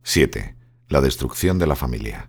7. La destrucción de la familia.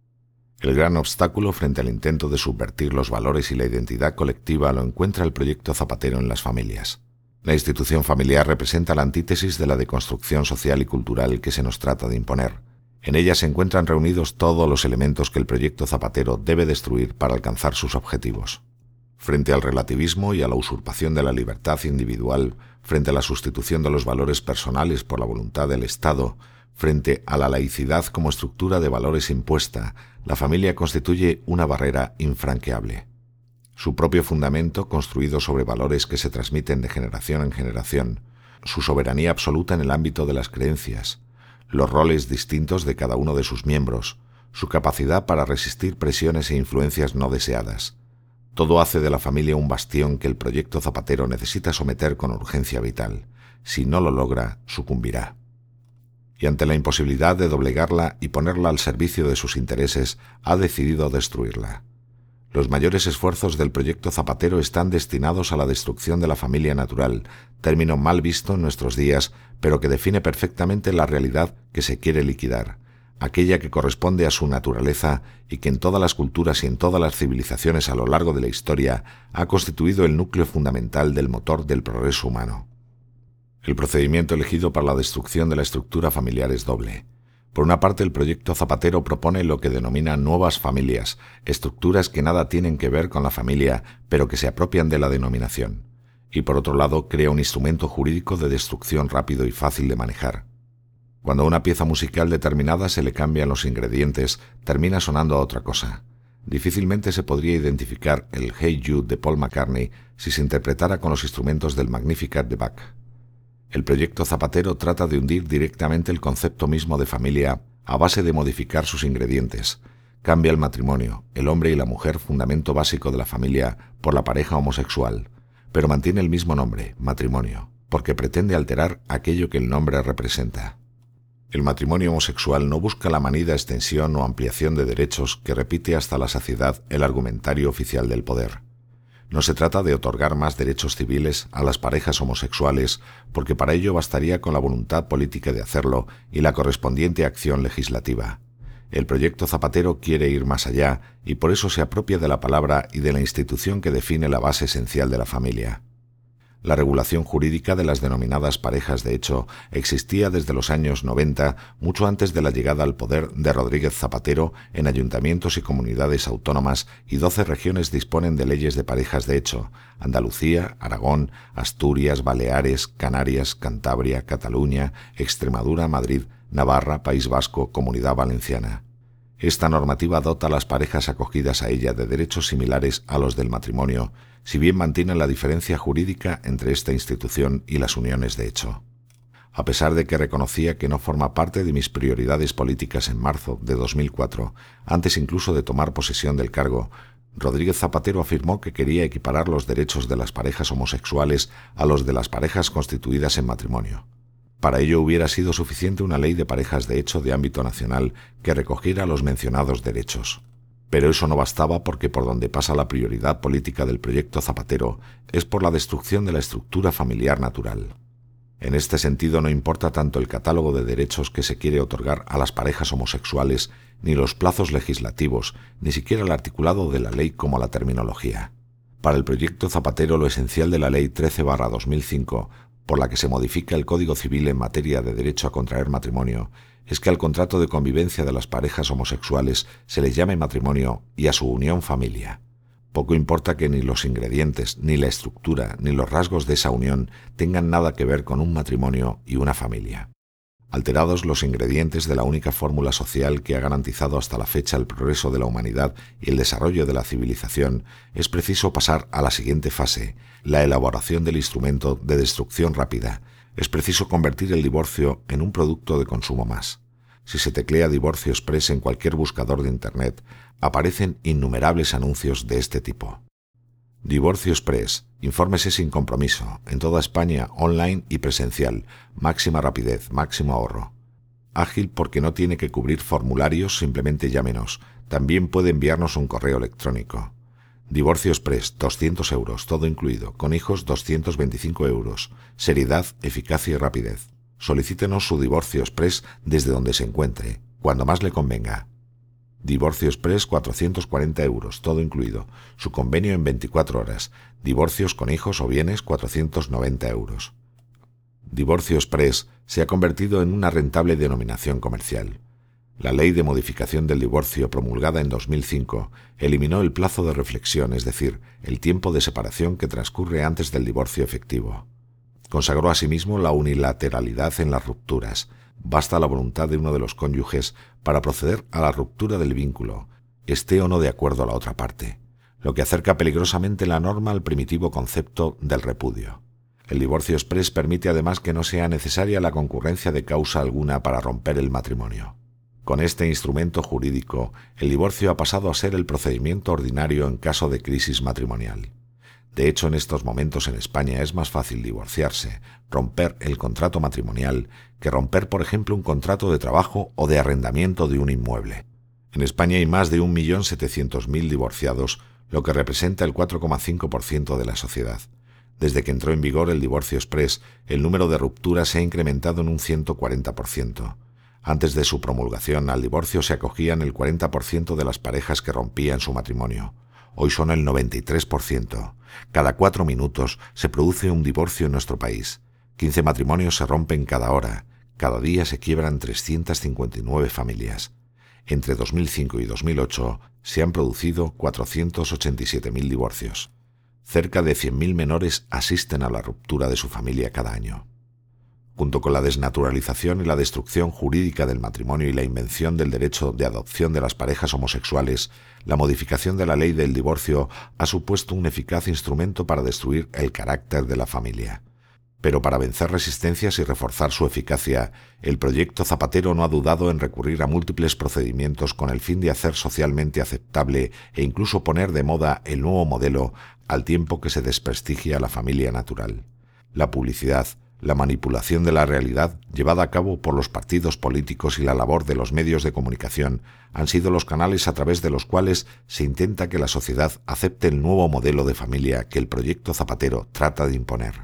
El gran obstáculo frente al intento de subvertir los valores y la identidad colectiva lo encuentra el proyecto Zapatero en las familias. La institución familiar representa la antítesis de la deconstrucción social y cultural que se nos trata de imponer. En ella se encuentran reunidos todos los elementos que el proyecto Zapatero debe destruir para alcanzar sus objetivos. Frente al relativismo y a la usurpación de la libertad individual, frente a la sustitución de los valores personales por la voluntad del Estado, frente a la laicidad como estructura de valores impuesta, la familia constituye una barrera infranqueable. Su propio fundamento, construido sobre valores que se transmiten de generación en generación, su soberanía absoluta en el ámbito de las creencias, los roles distintos de cada uno de sus miembros, su capacidad para resistir presiones e influencias no deseadas. Todo hace de la familia un bastión que el proyecto Zapatero necesita someter con urgencia vital. Si no lo logra, sucumbirá. Y ante la imposibilidad de doblegarla y ponerla al servicio de sus intereses, ha decidido destruirla. Los mayores esfuerzos del proyecto Zapatero están destinados a la destrucción de la familia natural, término mal visto en nuestros días, pero que define perfectamente la realidad que se quiere liquidar, aquella que corresponde a su naturaleza y que en todas las culturas y en todas las civilizaciones a lo largo de la historia ha constituido el núcleo fundamental del motor del progreso humano. El procedimiento elegido para la destrucción de la estructura familiar es doble. Por una parte, el proyecto Zapatero propone lo que denomina nuevas familias, estructuras que nada tienen que ver con la familia, pero que se apropian de la denominación. Y por otro lado, crea un instrumento jurídico de destrucción rápido y fácil de manejar. Cuando a una pieza musical determinada se le cambian los ingredientes, termina sonando a otra cosa. Difícilmente se podría identificar el Hey Jude de Paul McCartney si se interpretara con los instrumentos del Magnificat de Bach. El proyecto Zapatero trata de hundir directamente el concepto mismo de familia a base de modificar sus ingredientes. Cambia el matrimonio, el hombre y la mujer, fundamento básico de la familia, por la pareja homosexual, pero mantiene el mismo nombre, matrimonio, porque pretende alterar aquello que el nombre representa. El matrimonio homosexual no busca la manida extensión o ampliación de derechos que repite hasta la saciedad el argumentario oficial del poder. No se trata de otorgar más derechos civiles a las parejas homosexuales, porque para ello bastaría con la voluntad política de hacerlo y la correspondiente acción legislativa. El proyecto Zapatero quiere ir más allá y por eso se apropia de la palabra y de la institución que define la base esencial de la familia. La regulación jurídica de las denominadas parejas de hecho existía desde los años 90, mucho antes de la llegada al poder de Rodríguez Zapatero, en ayuntamientos y comunidades autónomas, y 12 regiones disponen de leyes de parejas de hecho: Andalucía, Aragón, Asturias, Baleares, Canarias, Cantabria, Cataluña, Extremadura, Madrid, Navarra, País Vasco, Comunidad Valenciana. Esta normativa dota a las parejas acogidas a ella de derechos similares a los del matrimonio, si bien mantiene la diferencia jurídica entre esta institución y las uniones de hecho. A pesar de que reconocía que no forma parte de mis prioridades políticas en marzo de 2004, antes incluso de tomar posesión del cargo, Rodríguez Zapatero afirmó que quería equiparar los derechos de las parejas homosexuales a los de las parejas constituidas en matrimonio. Para ello hubiera sido suficiente una ley de parejas de hecho de ámbito nacional que recogiera los mencionados derechos. Pero eso no bastaba, porque por donde pasa la prioridad política del proyecto Zapatero es por la destrucción de la estructura familiar natural. En este sentido no importa tanto el catálogo de derechos que se quiere otorgar a las parejas homosexuales, ni los plazos legislativos, ni siquiera el articulado de la ley como la terminología. Para el proyecto Zapatero lo esencial de la Ley 13/2005, por la que se modifica el Código Civil en materia de derecho a contraer matrimonio, es que al contrato de convivencia de las parejas homosexuales se les llame matrimonio y a su unión familia. Poco importa que ni los ingredientes, ni la estructura, ni los rasgos de esa unión tengan nada que ver con un matrimonio y una familia. Alterados los ingredientes de la única fórmula social que ha garantizado hasta la fecha el progreso de la humanidad y el desarrollo de la civilización, es preciso pasar a la siguiente fase, la elaboración del instrumento de destrucción rápida. Es preciso convertir el divorcio en un producto de consumo más. Si se teclea Divorcio Express en cualquier buscador de Internet, aparecen innumerables anuncios de este tipo. Divorcio Express, infórmese sin compromiso, en toda España, online y presencial, máxima rapidez, máximo ahorro. Ágil porque no tiene que cubrir formularios, simplemente llámenos. También puede enviarnos un correo electrónico. Divorcio Express, 200 euros, todo incluido, con hijos 225 euros. Seriedad, eficacia y rapidez. solicítenos su divorcio express desde donde se encuentre, cuando más le convenga. Divorcio express 440 euros, todo incluido. Su convenio en 24 horas. Divorcios con hijos o bienes 490 euros. Divorcio express se ha convertido en una rentable denominación comercial. La Ley de Modificación del Divorcio, promulgada en 2005, eliminó el plazo de reflexión, es decir, el tiempo de separación que transcurre antes del divorcio efectivo. Consagró asimismo la unilateralidad en las rupturas. Basta la voluntad de uno de los cónyuges para proceder a la ruptura del vínculo, esté o no de acuerdo a la otra parte, lo que acerca peligrosamente la norma al primitivo concepto del repudio. El divorcio express permite además que no sea necesaria la concurrencia de causa alguna para romper el matrimonio. Con este instrumento jurídico, el divorcio ha pasado a ser el procedimiento ordinario en caso de crisis matrimonial. De hecho, en estos momentos en España es más fácil divorciarse, romper el contrato matrimonial, que romper, por ejemplo, un contrato de trabajo o de arrendamiento de un inmueble. En España hay más de 1.700.000 divorciados, lo que representa el 4,5% de la sociedad. Desde que entró en vigor el divorcio express, el número de rupturas se ha incrementado en un 140%. Antes de su promulgación, al divorcio se acogían el 40% de las parejas que rompían su matrimonio. Hoy son el 93%. Cada 4 minutos se produce un divorcio en nuestro país. 15 matrimonios se rompen cada hora. Cada día se quiebran 359 familias. Entre 2005 y 2008 se han producido 487.000 divorcios. Cerca de 100.000 menores asisten a la ruptura de su familia cada año. Junto con la desnaturalización y la destrucción jurídica del matrimonio y la invención del derecho de adopción de las parejas homosexuales, la modificación de la ley del divorcio ha supuesto un eficaz instrumento para destruir el carácter de la familia. Pero para vencer resistencias y reforzar su eficacia, el proyecto Zapatero no ha dudado en recurrir a múltiples procedimientos con el fin de hacer socialmente aceptable e incluso poner de moda el nuevo modelo al tiempo que se desprestigia a la familia natural. La publicidad, la manipulación de la realidad llevada a cabo por los partidos políticos y la labor de los medios de comunicación han sido los canales a través de los cuales se intenta que la sociedad acepte el nuevo modelo de familia que el proyecto Zapatero trata de imponer.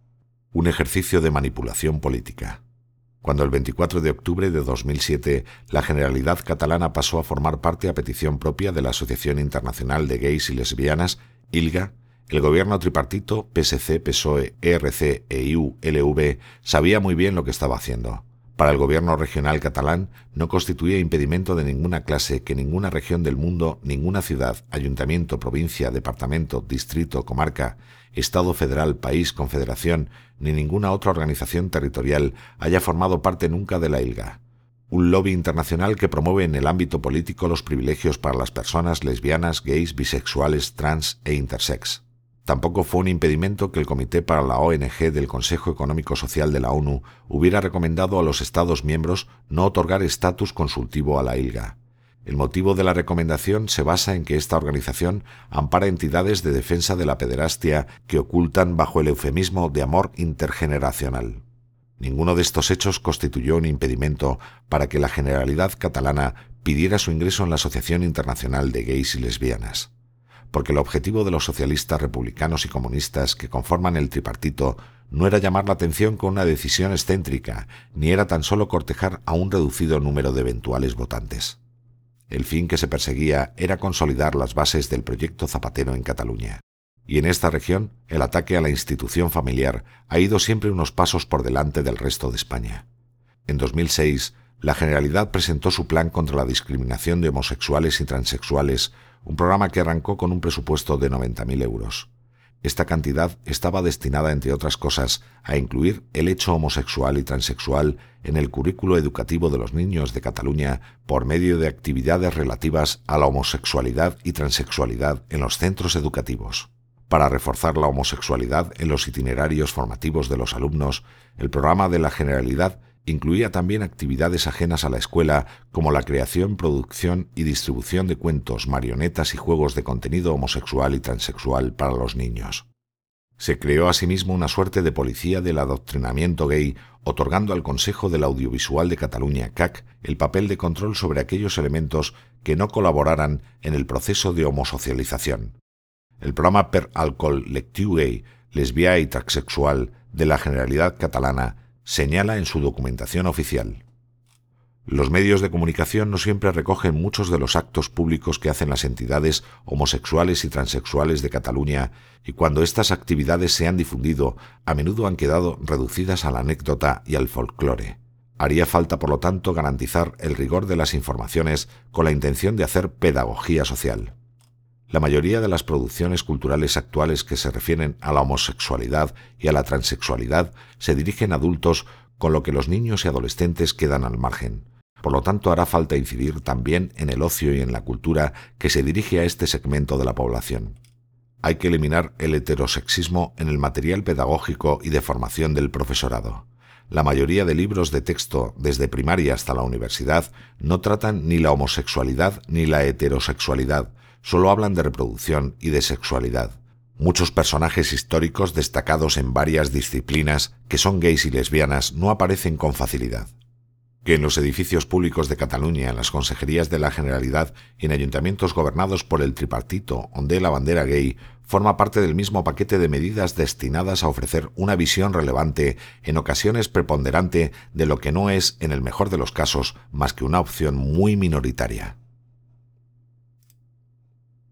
Un ejercicio de manipulación política. Cuando el 24 de octubre de 2007 la Generalitat catalana pasó a formar parte a petición propia de la Asociación Internacional de Gays y Lesbianas, ILGA, el gobierno tripartito PSC, PSOE, ERC e IU-LV sabía muy bien lo que estaba haciendo. Para el gobierno regional catalán no constituía impedimento de ninguna clase que ninguna región del mundo, ninguna ciudad, ayuntamiento, provincia, departamento, distrito, comarca, Estado federal, país, confederación, ni ninguna otra organización territorial haya formado parte nunca de la ILGA. Un lobby internacional que promueve en el ámbito político los privilegios para las personas lesbianas, gays, bisexuales, trans e intersex. Tampoco fue un impedimento que el Comité para la ONG del Consejo Económico Social de la ONU hubiera recomendado a los Estados miembros no otorgar estatus consultivo a la ILGA. El motivo de la recomendación se basa en que esta organización ampara entidades de defensa de la pederastia que ocultan bajo el eufemismo de amor intergeneracional. Ninguno de estos hechos constituyó un impedimento para que la Generalitat catalana pidiera su ingreso en la Asociación Internacional de Gays y Lesbianas. Porque el objetivo de los socialistas, republicanos y comunistas que conforman el tripartito no era llamar la atención con una decisión excéntrica, ni era tan solo cortejar a un reducido número de eventuales votantes. El fin que se perseguía era consolidar las bases del proyecto Zapatero en Cataluña. Y en esta región, el ataque a la institución familiar ha ido siempre unos pasos por delante del resto de España. En 2006, la Generalitat presentó su plan contra la discriminación de homosexuales y transexuales, un programa que arrancó con un presupuesto de 90.000 euros. Esta cantidad estaba destinada, entre otras cosas, a incluir el hecho homosexual y transexual en el currículo educativo de los niños de Cataluña por medio de actividades relativas a la homosexualidad y transexualidad en los centros educativos. Para reforzar la homosexualidad en los itinerarios formativos de los alumnos, el programa de la Generalitat incluía también actividades ajenas a la escuela como la creación, producción y distribución de cuentos, marionetas y juegos de contenido homosexual y transexual para los niños. Se creó asimismo una suerte de policía del adoctrinamiento gay, otorgando al Consejo del Audiovisual de Cataluña, CAC, el papel de control sobre aquellos elementos que no colaboraran en el proceso de homosocialización. El programa Per al Col·lectiu Gay, Lesbià y Transexual de la Generalitat Catalana señala en su documentación oficial. Los medios de comunicación no siempre recogen muchos de los actos públicos que hacen las entidades homosexuales y transexuales de Cataluña, y cuando estas actividades se han difundido, a menudo han quedado reducidas a la anécdota y al folclore. Haría falta, por lo tanto, garantizar el rigor de las informaciones con la intención de hacer pedagogía social. La mayoría de las producciones culturales actuales que se refieren a la homosexualidad y a la transexualidad se dirigen a adultos, con lo que los niños y adolescentes quedan al margen. Por lo tanto, hará falta incidir también en el ocio y en la cultura que se dirige a este segmento de la población. Hay que eliminar el heterosexismo en el material pedagógico y de formación del profesorado. La mayoría de libros de texto, desde primaria hasta la universidad, no tratan ni la homosexualidad ni la heterosexualidad, solo hablan de reproducción y de sexualidad. Muchos personajes históricos destacados en varias disciplinas que son gays y lesbianas no aparecen con facilidad. Que en los edificios públicos de Cataluña, en las consejerías de la Generalidad y en ayuntamientos gobernados por el tripartito ondee la bandera gay, forma parte del mismo paquete de medidas destinadas a ofrecer una visión relevante, en ocasiones preponderante, de lo que no es, en el mejor de los casos, más que una opción muy minoritaria.